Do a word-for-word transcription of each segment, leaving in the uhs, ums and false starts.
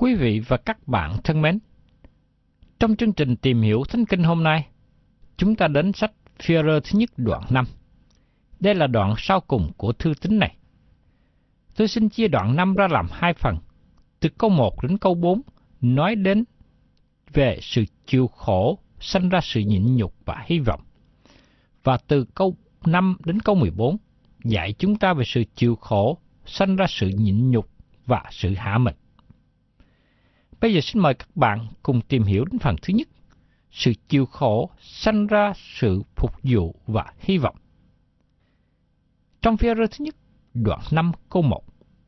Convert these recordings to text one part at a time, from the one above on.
Quý vị và các bạn thân mến, trong chương trình tìm hiểu Thánh Kinh hôm nay, chúng ta đến sách Phi-e-rơ thứ nhất đoạn năm. Đây là đoạn sau cùng của thư tín này. Tôi xin chia đoạn năm ra làm hai phần. Từ câu một đến câu bốn nói đến về sự chịu khổ sanh ra sự nhịn nhục và hy vọng. Và từ câu năm đến câu mười bốn dạy chúng ta về sự chịu khổ sanh ra sự nhịn nhục và sự hạ mình. Bây giờ xin mời các bạn cùng tìm hiểu đến phần thứ nhất, sự chịu khổ sanh ra sự phục vụ và hy vọng. Trong Phi-e-rơ thứ nhất, đoạn năm câu một.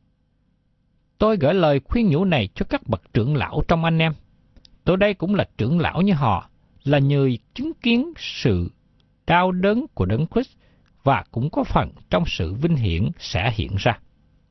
Tôi gửi lời khuyên nhủ này cho các bậc trưởng lão trong anh em. Tôi đây cũng là trưởng lão như họ, là người chứng kiến sự đau đớn của Đấng Christ và cũng có phần trong sự vinh hiển sẽ hiện ra.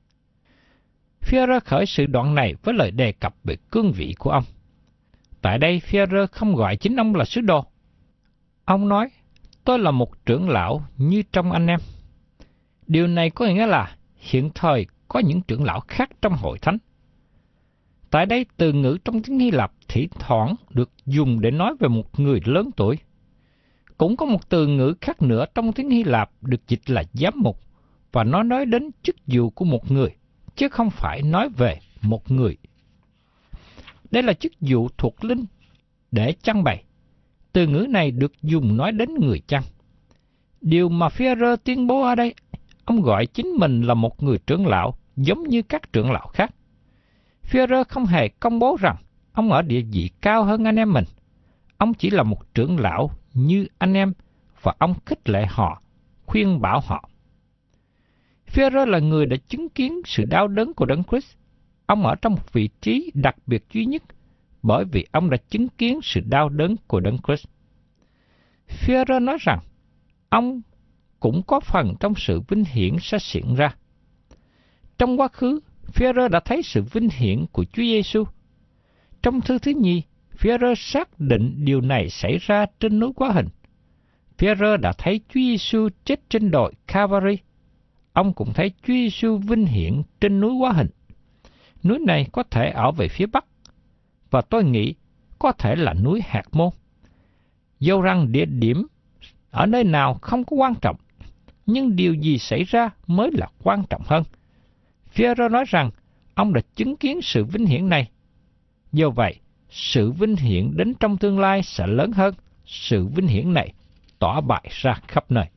Phi-e-rơ khởi sự đoạn này với lời đề cập về cương vị của ông. Tại đây Phi-e-rơ không gọi chính ông là sứ đồ. Ông nói, tôi là một trưởng lão như trong anh em. Điều này có nghĩa là hiện thời có những trưởng lão khác trong hội thánh. Tại đây từ ngữ trong tiếng Hy Lạp thỉnh thoảng được dùng để nói về một người lớn tuổi. Cũng có một từ ngữ khác nữa trong tiếng Hy Lạp được dịch là giám mục, và nó nói đến chức vụ của một người, chứ không phải nói về một người. Đây là chức vụ thuộc linh để chăn bày. Từ ngữ này được dùng nói đến người chăn. Điều mà Phi-e-rơ tuyên bố ở đây, ông gọi chính mình là một người trưởng lão giống như các trưởng lão khác. Phi-e-rơ không hề công bố rằng ông ở địa vị cao hơn anh em mình. Ông chỉ là một trưởng lão như anh em và ông khích lệ họ, khuyên bảo họ. Phi-e-rơ là người đã chứng kiến sự đau đớn của Đấng Christ. Ông ở trong một vị trí đặc biệt duy nhất bởi vì ông đã chứng kiến sự đau đớn của Đấng Christ. Phi-e-rơ nói rằng ông cũng có phần trong sự vinh hiển sẽ hiện ra. Trong quá khứ, Phi-e-rơ đã thấy sự vinh hiển của Chúa Giêsu. Trong thư thứ nhì, Phi-e-rơ xác định điều này xảy ra trên núi Quá Hình. Phi-e-rơ đã thấy Chúa Giêsu chết trên đồi Calvary. Ông cũng thấy Chúa Giêsu vinh hiển trên núi Quá Hình. Núi này có thể ở về phía bắc, và tôi nghĩ có thể là núi Hạt Môn. Dẫu rằng địa điểm ở nơi nào không có quan trọng, nhưng điều gì xảy ra mới là quan trọng hơn. Phi-e-rơ nói rằng ông đã chứng kiến sự vinh hiển này. Do vậy, sự vinh hiển đến trong tương lai sẽ lớn hơn sự vinh hiển này tỏa bại ra khắp nơi.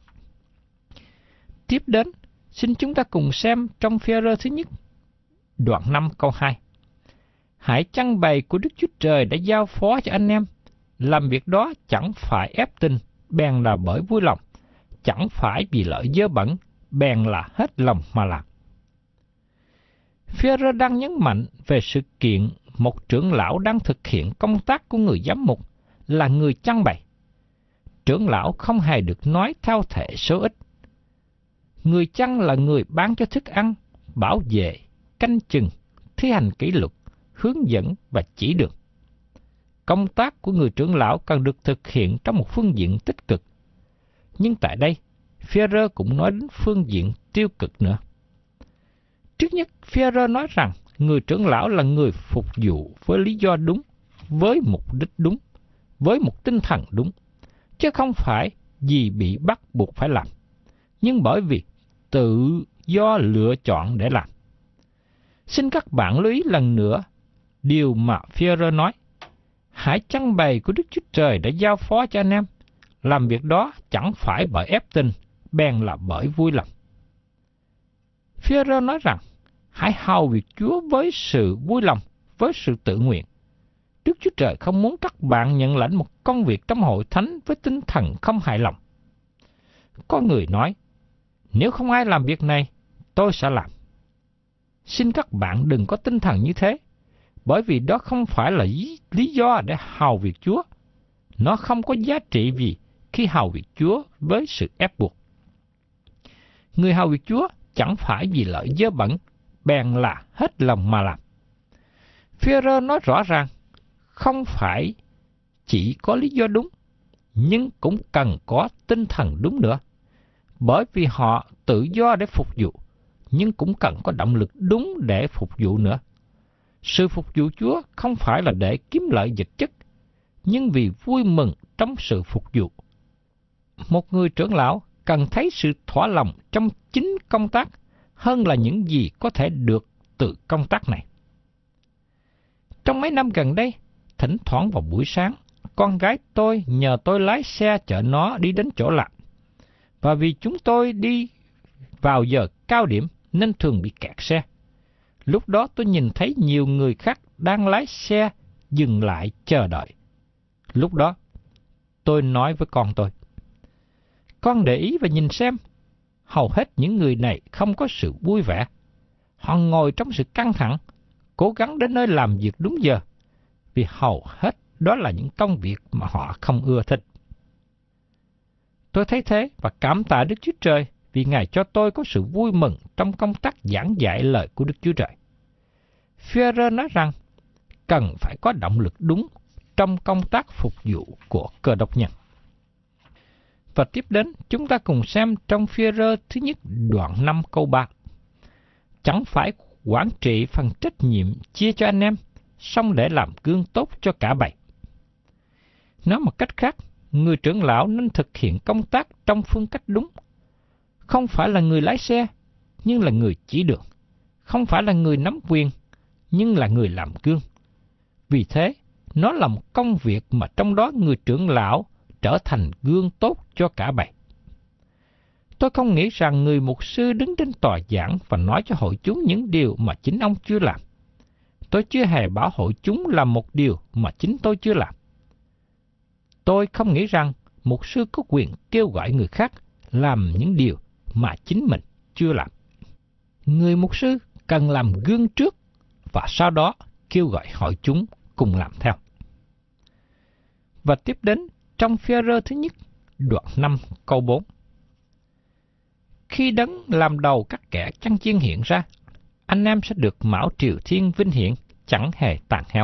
Tiếp đến, xin chúng ta cùng xem trong Phi-e-rơ thứ nhất, đoạn năm câu hai. Hãy chăn bày của Đức Chúa Trời đã giao phó cho anh em. Làm việc đó chẳng phải ép tình, bèn là bởi vui lòng. Chẳng phải vì lợi dơ bẩn, bèn là hết lòng mà làm. Phi-e-rơ đang nhấn mạnh về sự kiện một trưởng lão đang thực hiện công tác của người giám mục là người chăn bày. Trưởng lão không hề được nói theo thể số ít. Người chăn là người bán cho thức ăn, bảo vệ, canh chừng, thi hành kỷ luật, hướng dẫn và chỉ đường. Công tác của người trưởng lão cần được thực hiện trong một phương diện tích cực. Nhưng tại đây, Phi-e-rơ cũng nói đến phương diện tiêu cực nữa. Trước nhất, Phi-e-rơ nói rằng người trưởng lão là người phục vụ với lý do đúng, với mục đích đúng, với một tinh thần đúng, chứ không phải vì bị bắt buộc phải làm, nhưng bởi vì tự do lựa chọn để làm. Xin các bạn lưu ý lần nữa điều mà Phi-e-rơ nói. Hãy chăn bày của Đức Chúa Trời đã giao phó cho anh em. Làm việc đó chẳng phải bởi ép tình, bèn là bởi vui lòng. Phi-e-rơ nói rằng hãy hầu việc Chúa với sự vui lòng, với sự tự nguyện. Đức Chúa Trời không muốn các bạn nhận lãnh một công việc trong hội thánh với tinh thần không hài lòng. Có người nói, nếu không ai làm việc này, tôi sẽ làm. Xin các bạn đừng có tinh thần như thế, bởi vì đó không phải là lý do để hầu việc Chúa. Nó không có giá trị gì khi hầu việc Chúa với sự ép buộc. Người hầu việc Chúa chẳng phải vì lợi dơ bẩn, bèn là hết lòng mà làm. Phi-e-rơ nói rõ ràng, không phải chỉ có lý do đúng, nhưng cũng cần có tinh thần đúng nữa. Bởi vì họ tự do để phục vụ, nhưng cũng cần có động lực đúng để phục vụ nữa. Sự phục vụ Chúa không phải là để kiếm lợi vật chất, nhưng vì vui mừng trong sự phục vụ. Một người trưởng lão cần thấy sự thỏa lòng trong chính công tác hơn là những gì có thể được từ công tác này. Trong mấy năm gần đây, thỉnh thoảng vào buổi sáng, con gái tôi nhờ tôi lái xe chở nó đi đến chỗ làm. Và vì chúng tôi đi vào giờ cao điểm nên thường bị kẹt xe. Lúc đó tôi nhìn thấy nhiều người khác đang lái xe dừng lại chờ đợi. Lúc đó, tôi nói với con tôi, con để ý và nhìn xem, hầu hết những người này không có sự vui vẻ. Họ ngồi trong sự căng thẳng, cố gắng đến nơi làm việc đúng giờ, vì hầu hết đó là những công việc mà họ không ưa thích. Tôi thấy thế và cảm tạ Đức Chúa Trời vì Ngài cho tôi có sự vui mừng trong công tác giảng dạy lời của Đức Chúa Trời. Phi-e-rơ nói rằng cần phải có động lực đúng trong công tác phục vụ của Cơ Đốc nhân. Và tiếp đến, chúng ta cùng xem trong Phi-e-rơ thứ nhất đoạn năm câu ba. Chẳng phải quản trị phần trách nhiệm chia cho anh em, song để làm gương tốt cho cả bầy. Nói một cách khác, người trưởng lão nên thực hiện công tác trong phương cách đúng. Không phải là người lái xe, nhưng là người chỉ đường. Không phải là người nắm quyền, nhưng là người làm gương. Vì thế, nó là một công việc mà trong đó người trưởng lão trở thành gương tốt cho cả bầy. Tôi không nghĩ rằng người mục sư đứng trên tòa giảng và nói cho hội chúng những điều mà chính ông chưa làm. Tôi chưa hề bảo hội chúng làm một điều mà chính tôi chưa làm. Tôi không nghĩ rằng mục sư có quyền kêu gọi người khác làm những điều mà chính mình chưa làm. Người mục sư cần làm gương trước và sau đó kêu gọi hội chúng cùng làm theo. Và tiếp đến trong Phi-e-rơ thứ nhất, đoạn năm câu bốn. Khi Đấng làm đầu các kẻ chăn chiên hiện ra, anh em sẽ được mão triều thiên vinh hiển, chẳng hề tàn héo.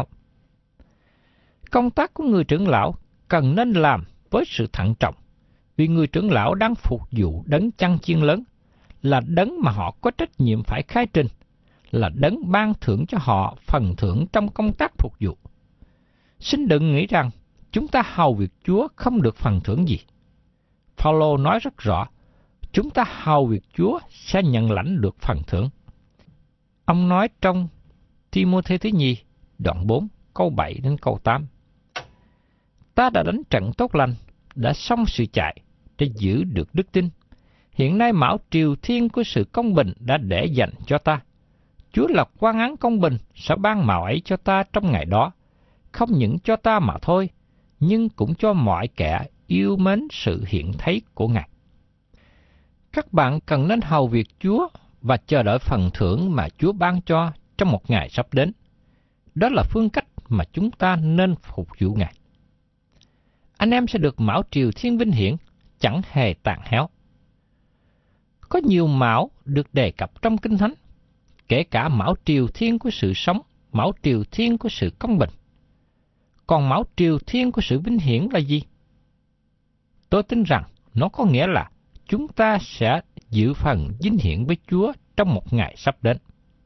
Công tác của người trưởng lão cần nên làm với sự thận trọng, vì người trưởng lão đang phục vụ Đấng chăn chiên lớn, là Đấng mà họ có trách nhiệm phải khai trình, là Đấng ban thưởng cho họ phần thưởng trong công tác phục vụ. Xin đừng nghĩ rằng chúng ta hầu việc Chúa không được phần thưởng gì. Phao-lô nói rất rõ, chúng ta hầu việc Chúa sẽ nhận lãnh được phần thưởng. Ông nói trong Ti-mô-thê thứ nhì, đoạn bốn, câu bảy đến câu tám. Ta đã đánh trận tốt lành, đã xong sự chạy, để giữ được đức tin. Hiện nay mão triều thiên của sự công bình đã để dành cho ta. Chúa là quan án công bình sẽ ban màu ấy cho ta trong ngày đó, không những cho ta mà thôi, nhưng cũng cho mọi kẻ yêu mến sự hiện thấy của Ngài. Các bạn cần nên hầu việc Chúa và chờ đợi phần thưởng mà Chúa ban cho trong một ngày sắp đến. Đó là phương cách mà chúng ta nên phục vụ Ngài. Anh em sẽ được mão triều thiên vinh hiển, chẳng hề tàn héo. Có nhiều mão được đề cập trong Kinh Thánh, kể cả mão triều thiên của sự sống, mão triều thiên của sự công bình. Còn mão triều thiên của sự vinh hiển là gì? Tôi tin rằng nó có nghĩa là chúng ta sẽ giữ phần vinh hiển với Chúa trong một ngày sắp đến.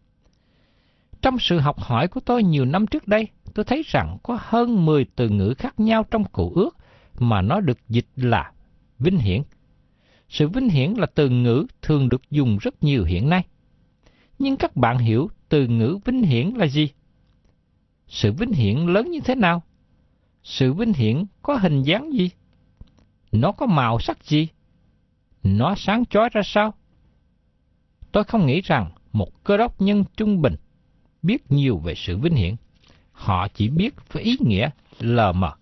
Trong sự học hỏi của tôi nhiều năm trước đây, tôi thấy rằng có hơn mười từ ngữ khác nhau trong Cựu Ước mà nó được dịch là vinh hiển. Sự vinh hiển là từ ngữ thường được dùng rất nhiều hiện nay. Nhưng các bạn hiểu từ ngữ vinh hiển là gì? Sự vinh hiển lớn như thế nào? Sự vinh hiển có hình dáng gì? Nó có màu sắc gì? Nó sáng chói ra sao? Tôi không nghĩ rằng một Cơ Đốc nhân trung bình biết nhiều về sự vinh hiển. Họ chỉ biết với ý nghĩa lờ mờ.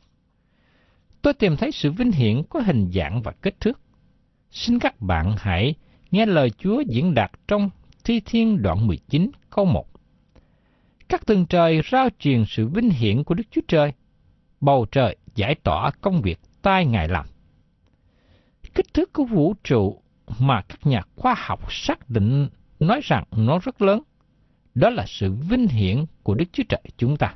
Tôi tìm thấy sự vinh hiển có hình dạng và kích thước. Xin các bạn hãy nghe lời Chúa diễn đạt trong Thi Thiên đoạn mười chín câu một. Các tầng trời rao truyền sự vinh hiển của Đức Chúa Trời, bầu trời giải tỏa công việc tay Ngài làm. Kích thước của vũ trụ mà các nhà khoa học xác định nói rằng nó rất lớn, đó là sự vinh hiển của Đức Chúa Trời chúng ta.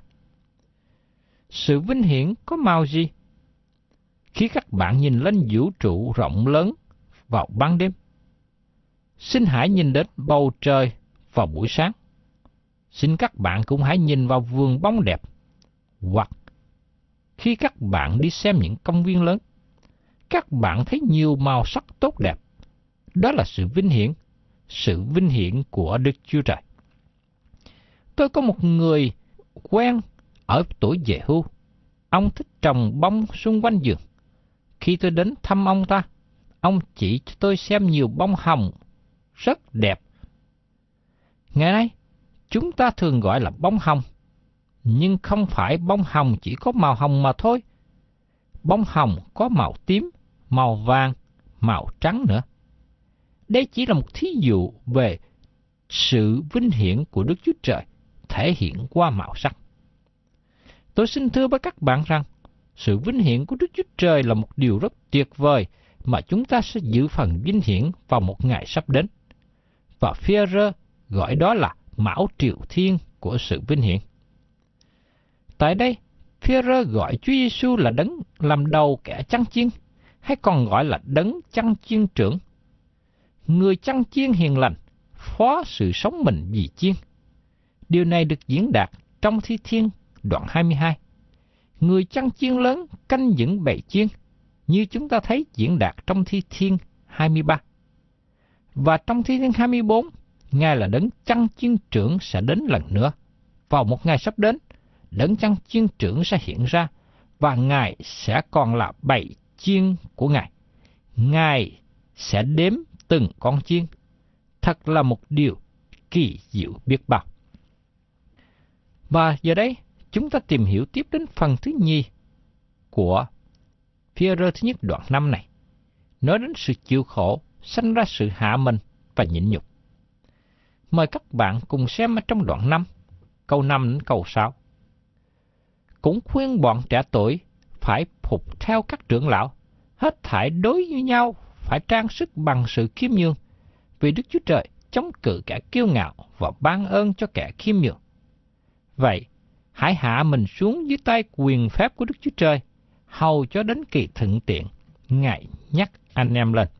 Sự vinh hiển có màu gì? Khi các bạn nhìn lên vũ trụ rộng lớn vào ban đêm, xin hãy nhìn đến bầu trời vào buổi sáng. Xin các bạn cũng hãy nhìn vào vườn bóng đẹp, hoặc khi các bạn đi xem những công viên lớn, các bạn thấy nhiều màu sắc tốt đẹp. Đó là sự vinh hiển, sự vinh hiển của Đức Chúa Trời. Tôi có một người quen ở tuổi về hưu. Ông thích trồng bông xung quanh vườn. Khi tôi đến thăm ông ta, ông chỉ cho tôi xem nhiều bông hồng rất đẹp. Ngày nay, chúng ta thường gọi là bông hồng, nhưng không phải bông hồng chỉ có màu hồng mà thôi. Bông hồng có màu tím, màu vàng, màu trắng nữa. Đây chỉ là một thí dụ về sự vinh hiển của Đức Chúa Trời thể hiện qua màu sắc. Tôi xin thưa với các bạn rằng, sự vinh hiển của Đức Chúa Trời là một điều rất tuyệt vời mà chúng ta sẽ giữ phần vinh hiển vào một ngày sắp đến. Và Phi-e-rơ gọi đó là mão triều thiên của sự vinh hiển. Tại đây, Phi-e-rơ gọi Chúa Giêsu là đấng làm đầu kẻ chăn chiên, hay còn gọi là đấng chăn chiên trưởng. Người chăn chiên hiền lành, phó sự sống mình vì chiên. Điều này được diễn đạt trong Thi Thiên đoạn hai mươi hai. Người chăn chiên lớn canh giữ bầy chiên, như chúng ta thấy diễn đạt trong Thi Thiên hai mươi ba. Và trong Thi Thiên hai mươi bốn, Ngài là đấng chăn chiên trưởng sẽ đến lần nữa. Vào một ngày sắp đến, đấng chăn chiên trưởng sẽ hiện ra, và Ngài sẽ còn là bầy chiên của Ngài. Ngài sẽ đếm từng con chiên. Thật là một điều kỳ diệu biết bao. Và giờ đây, chúng ta tìm hiểu tiếp đến phần thứ nhì của Phi-e-rơ thứ nhất đoạn năm này, nói đến sự chịu khổ, sanh ra sự hạ mình và nhịn nhục. Mời các bạn cùng xem ở trong đoạn năm, câu năm đến câu sáu. Cũng khuyên bọn trẻ tuổi phải phục theo các trưởng lão, hết thảy đối với nhau phải trang sức bằng sự khiêm nhường, vì Đức Chúa Trời chống cự kẻ kiêu ngạo và ban ơn cho kẻ khiêm nhường. Vậy, hãy hạ mình xuống dưới tay quyền phép của Đức Chúa Trời, hầu cho đến kỳ thuận tiện, Ngài nhắc anh em lên.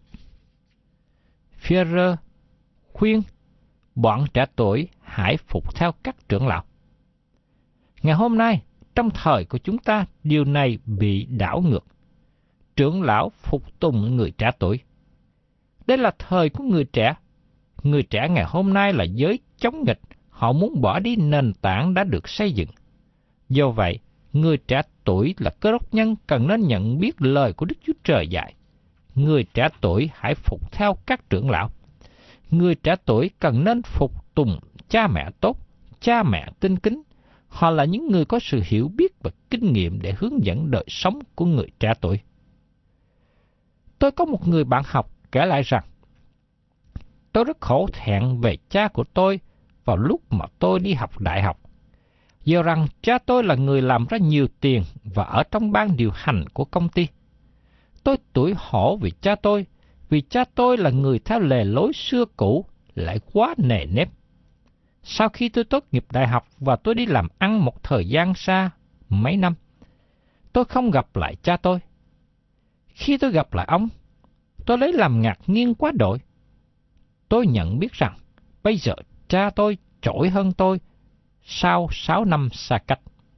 Phi-e-rơ khuyên bọn trẻ tuổi hãy phục theo các trưởng lão. Ngày hôm nay, trong thời của chúng ta, điều này bị đảo ngược. Trưởng lão phục tùng người trẻ tuổi. Đây là thời của người trẻ. Người trẻ ngày hôm nay là giới chống nghịch, họ muốn bỏ đi nền tảng đã được xây dựng. Do vậy, người trẻ tuổi là cơ đốc nhân cần nên nhận biết lời của Đức Chúa Trời dạy. Người trẻ tuổi hãy phục theo các trưởng lão. Người trẻ tuổi cần nên phục tùng cha mẹ tốt, cha mẹ tinh kính. Họ là những người có sự hiểu biết và kinh nghiệm để hướng dẫn đời sống của người trẻ tuổi. Tôi có một người bạn học kể lại rằng, tôi rất khổ thẹn về cha của tôi vào lúc mà tôi đi học đại học. Do rằng cha tôi là người làm ra nhiều tiền và ở trong ban điều hành của công ty. Tôi tủi hổ vì cha tôi, vì cha tôi là người theo lề lối xưa cũ, lại quá nề nếp. Sau khi tôi tốt nghiệp đại học và tôi đi làm ăn một thời gian xa, mấy năm, tôi không gặp lại cha tôi. Khi tôi gặp lại ông, tôi lấy làm ngạc nhiên quá đổi. Tôi nhận biết rằng, bây giờ cha tôi trội hơn tôi sau sáu năm xa cách.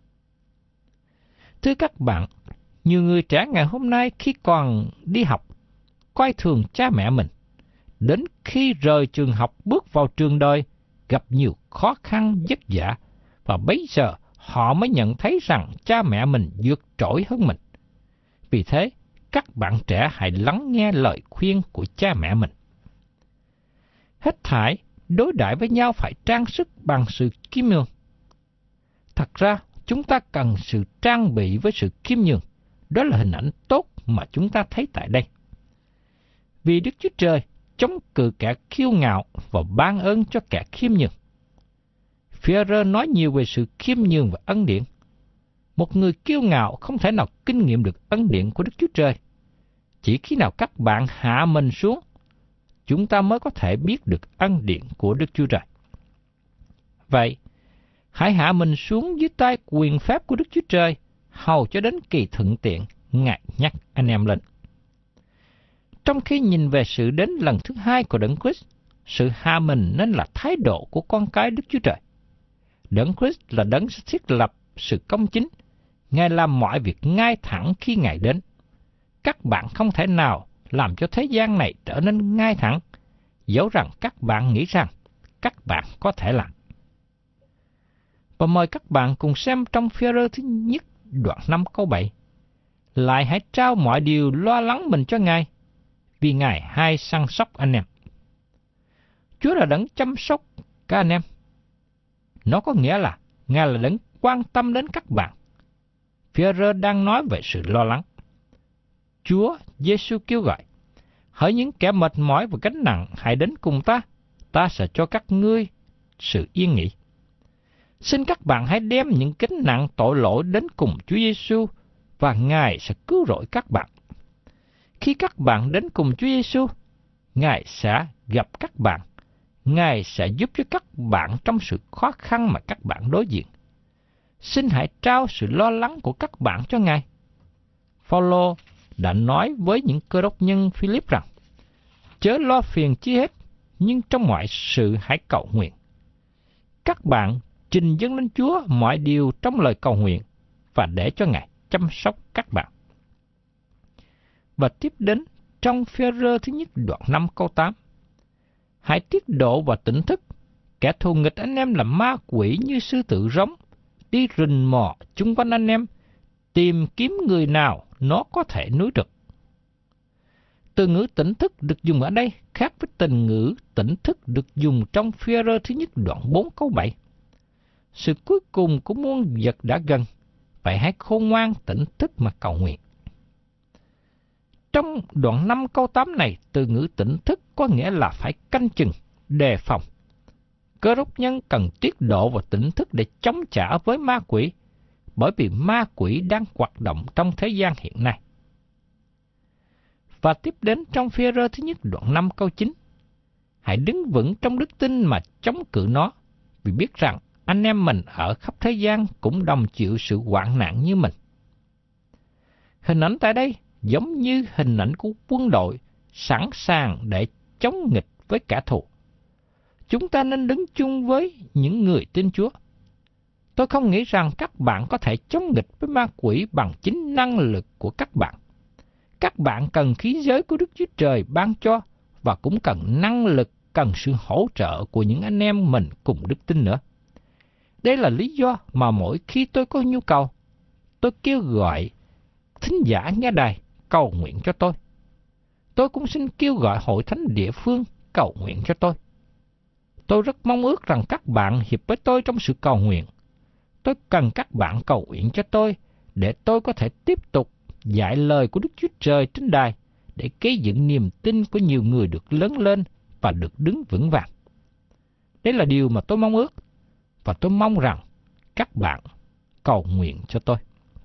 Thưa các bạn, nhiều người trẻ ngày hôm nay khi còn đi học, coi thường cha mẹ mình. Đến khi rời trường học bước vào trường đời, gặp nhiều khó khăn vất vả, và bây giờ họ mới nhận thấy rằng cha mẹ mình vượt trội hơn mình. Vì thế, các bạn trẻ hãy lắng nghe lời khuyên của cha mẹ mình. Hết thảy đối đãi với nhau phải trang sức bằng sự khiêm nhường. Thật ra, chúng ta cần sự trang bị với sự khiêm nhường. Đó là hình ảnh tốt mà chúng ta thấy tại đây. Vì Đức Chúa Trời chống cự kẻ kiêu ngạo và ban ơn cho kẻ khiêm nhường. Phi-e-rơ nói nhiều về sự khiêm nhường và ân điển. Một người kiêu ngạo không thể nào kinh nghiệm được ân điển của Đức Chúa Trời. Chỉ khi nào các bạn hạ mình xuống, chúng ta mới có thể biết được ân điển của Đức Chúa Trời. Vậy, hãy hạ mình xuống dưới tay quyền phép của Đức Chúa Trời, hầu cho đến kỳ thuận tiện, Ngài nhắc anh em lên. Trong khi nhìn về sự đến lần thứ hai của Đấng Christ, sự hạ mình nên là thái độ của con cái Đức Chúa Trời. Đấng Christ là đấng sẽ thiết lập sự công chính. Ngài làm mọi việc ngay thẳng khi Ngài đến. Các bạn không thể nào làm cho thế gian này trở nên ngay thẳng, dẫu rằng các bạn nghĩ rằng các bạn có thể làm. Và mời các bạn cùng xem trong Phi-e-rơ thứ nhất đoạn năm câu bảy. Lại hãy trao mọi điều lo lắng mình cho Ngài, vì Ngài hay săn sóc anh em. Chúa là đấng chăm sóc các anh em. Nó có nghĩa là Ngài là đấng quan tâm đến các bạn. Phi-e-rơ đang nói về sự lo lắng. Chúa Giêsu kêu gọi, hỡi những kẻ mệt mỏi và gánh nặng, hãy đến cùng ta, ta sẽ cho các ngươi sự yên nghỉ. Xin các bạn hãy đem những gánh nặng tội lỗi đến cùng Chúa Giêsu và Ngài sẽ cứu rỗi các bạn. Khi các bạn đến cùng Chúa Giêsu, Ngài sẽ gặp các bạn. Ngài sẽ giúp cho các bạn trong sự khó khăn mà các bạn đối diện. Xin hãy trao sự lo lắng của các bạn cho Ngài. Phao-lô đã nói với những cơ đốc nhân Philip rằng, chớ lo phiền chi hết, nhưng trong mọi sự hãy cầu nguyện. Các bạn trình dâng lên Chúa mọi điều trong lời cầu nguyện và để cho Ngài chăm sóc các bạn. Và tiếp đến trong Phi-e-rơ thứ nhất đoạn năm câu tám. Hãy tiết độ và tỉnh thức, kẻ thù nghịch anh em là ma quỷ như sư tử rống, đi rình mò chung quanh anh em, tìm kiếm người nào nó có thể nuốt được. Từ ngữ tỉnh thức được dùng ở đây khác với từ ngữ tỉnh thức được dùng trong Phi-e-rơ thứ nhất đoạn bốn câu bảy. Sự cuối cùng của muôn vật đã gần, vậy hãy khôn ngoan tỉnh thức mà cầu nguyện. Trong đoạn năm câu tám này, từ ngữ tỉnh thức có nghĩa là phải canh chừng, đề phòng. Cơ đốc nhân cần tiết độ và tỉnh thức để chống trả với ma quỷ, bởi vì ma quỷ đang hoạt động trong thế gian hiện nay. Và tiếp đến trong Phi-e-rơ thứ nhất đoạn năm câu chín. Hãy đứng vững trong đức tin mà chống cự nó, vì biết rằng anh em mình ở khắp thế gian cũng đồng chịu sự hoạn nạn như mình. Hình ảnh tại đây giống như hình ảnh của quân đội sẵn sàng để chống nghịch với kẻ thù. Chúng ta nên đứng chung với những người tin Chúa. Tôi không nghĩ rằng các bạn có thể chống nghịch với ma quỷ bằng chính năng lực của các bạn. Các bạn cần khí giới của Đức Chúa Trời ban cho và cũng cần năng lực, cần sự hỗ trợ của những anh em mình cùng đức tin nữa. Đây là lý do mà mỗi khi tôi có nhu cầu, tôi kêu gọi thính giả nghe đài cầu nguyện cho tôi. Tôi cũng xin kêu gọi hội thánh địa phương cầu nguyện cho tôi. Tôi rất mong ước rằng các bạn hiệp với tôi trong sự cầu nguyện. Tôi cần các bạn cầu nguyện cho tôi để tôi có thể tiếp tục dạy lời của Đức Chúa Trời trên đài để gây dựng niềm tin của nhiều người được lớn lên và được đứng vững vàng. Đây là điều mà tôi mong ước và tôi mong rằng các bạn cầu nguyện cho tôi.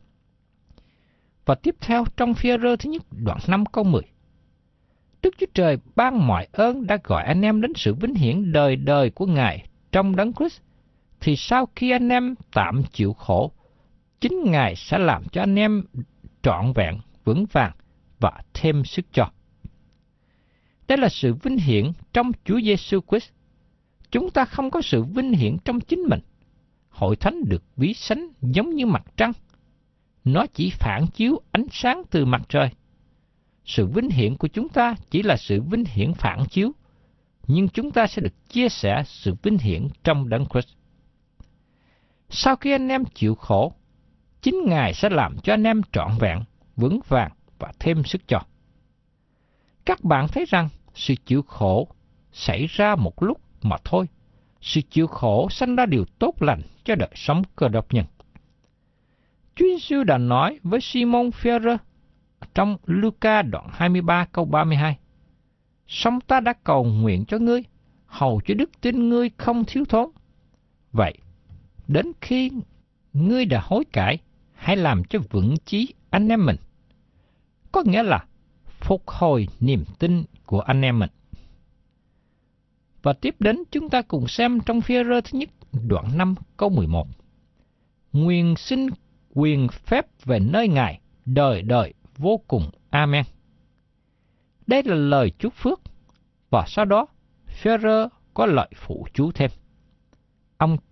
Và tiếp theo trong Phi-e-rơ thứ nhất đoạn năm câu mười. Đức Chúa Trời ban mọi ơn đã gọi anh em đến sự vinh hiển đời đời của Ngài trong Đấng Christ, thì sau khi anh em tạm chịu khổ, chính Ngài sẽ làm cho anh em trọn vẹn, vững vàng và thêm sức cho. Đây là sự vinh hiển trong Chúa Giêsu Christ. Chúng ta không có sự vinh hiển trong chính mình. Hội thánh được ví sánh giống như mặt trăng. Nó chỉ phản chiếu ánh sáng từ mặt trời. Sự vinh hiển của chúng ta chỉ là sự vinh hiển phản chiếu, nhưng chúng ta sẽ được chia sẻ sự vinh hiển trong Đấng Christ. Sau khi anh em chịu khổ, chính Ngài sẽ làm cho anh em trọn vẹn, vững vàng và thêm sức cho. Các bạn thấy rằng sự chịu khổ xảy ra một lúc mà thôi. Sự chịu khổ sanh ra điều tốt lành cho đời sống cơ đốc nhân. Chúa Giêsu đã nói với Simon Phi-e-rơ trong Luca đoạn hai mươi ba câu ba mươi hai. Song ta đã cầu nguyện cho ngươi, hầu cho đức tin ngươi không thiếu thốn. Vậy, đến khi ngươi đã hối cải, hãy làm cho vững chí anh em mình. Có nghĩa là phục hồi niềm tin của anh em mình. Và tiếp đến chúng ta cùng xem trong Phi-e-rơ thứ nhất đoạn năm câu mười một. Nguyện xin quyền phép về nơi Ngài đời đời vô cùng. Amen. Đây là lời chúc phước, và sau đó Phi-e-rơ có lời phụ chú thêm. Ông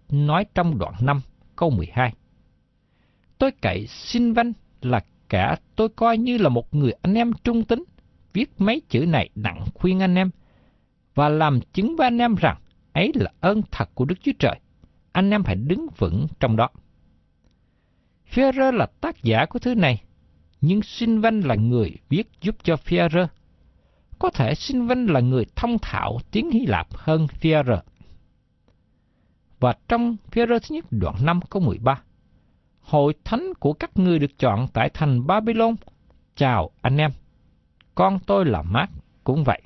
nói trong đoạn năm câu mười hai. Tôi cậy Silvan là cả tôi coi như là một người anh em trung tín, viết mấy chữ này đặng khuyên anh em, và làm chứng với anh em rằng ấy là ơn thật của Đức Chúa Trời. Anh em phải đứng vững trong đó. Phi-e-rơ là tác giả của thư này, nhưng Silvan là người viết giúp cho Phi-e-rơ. Có thể Silvan là người thông thạo tiếng Hy Lạp hơn Phi-e-rơ. Và trong Phi-e-rơ thứ nhất đoạn năm câu mười ba, hội thánh của các ngươi được chọn tại thành Babylon, chào anh em. Con tôi là Mác cũng vậy.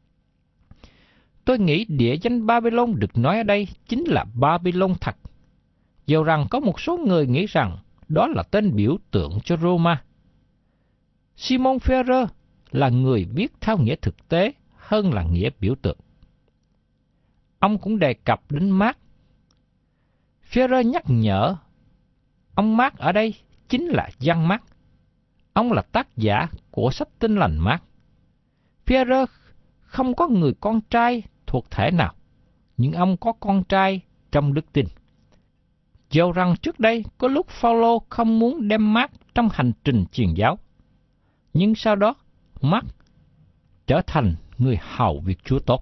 Tôi nghĩ địa danh Babylon được nói ở đây chính là Babylon thật, dầu rằng có một số người nghĩ rằng đó là tên biểu tượng cho Roma. Simon Phi-e-rơ là người viết theo nghĩa thực tế hơn là nghĩa biểu tượng. Ông cũng đề cập đến Mác. Phi-e-rơ nhắc nhở ông Mác ở đây chính là Giăng Mác. Ông là tác giả của sách Tin Lành Mác. Phi-e-rơ không có người con trai thuộc thể nào, nhưng ông có con trai trong đức tin. Dầu rằng trước đây có lúc Phao-lô không muốn đem Mác trong hành trình truyền giáo, nhưng sau đó Mác trở thành người hầu việc Chúa tốt.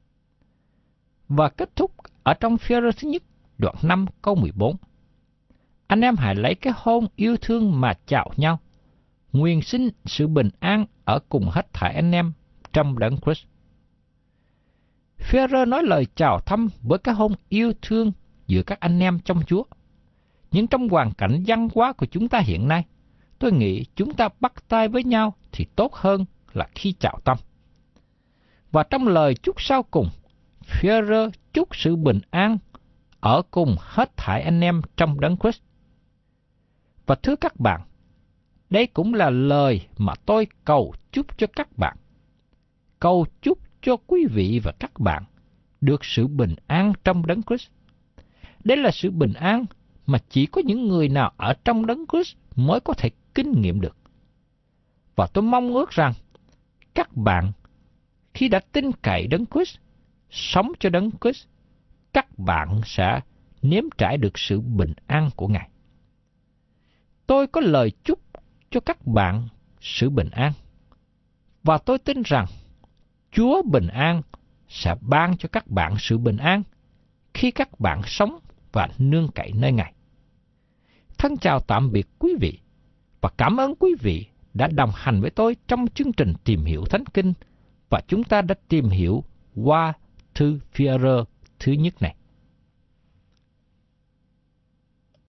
Và kết thúc ở trong Phi-e-rơ thứ nhất đoạn năm câu mười bốn. Anh em hãy lấy cái hôn yêu thương mà chào nhau, nguyện xin sự bình an ở cùng hết thảy anh em trong Đấng Christ. Phi-e-rơ nói lời chào thăm với cái hôn yêu thương giữa các anh em trong Chúa. Nhưng trong hoàn cảnh văn hóa của chúng ta hiện nay, tôi nghĩ chúng ta bắt tay với nhau thì tốt hơn là khi chào tâm. Và trong lời chúc sau cùng, Phi-e-rơ chúc sự bình an ở cùng hết thảy anh em trong Đấng Christ. Và thưa các bạn, đây cũng là lời mà tôi cầu chúc cho các bạn. Cầu chúc cho quý vị và các bạn được sự bình an trong Đấng Christ. Đây là sự bình an mà chỉ có những người nào ở trong Đấng Christ mới có thể kinh nghiệm được. Và tôi mong ước rằng các bạn khi đã tin cậy Đấng Christ, sống cho Đấng Christ, các bạn sẽ nếm trải được sự bình an của Ngài. Tôi có lời chúc cho các bạn sự bình an, và tôi tin rằng Chúa bình an sẽ ban cho các bạn sự bình an khi các bạn sống và nương cậy nơi Ngài. Thân chào tạm biệt quý vị, và cảm ơn quý vị đã đồng hành với tôi trong chương trình Tìm Hiểu Thánh Kinh, và chúng ta đã tìm hiểu qua thư Phi-e-rơ thứ nhất này.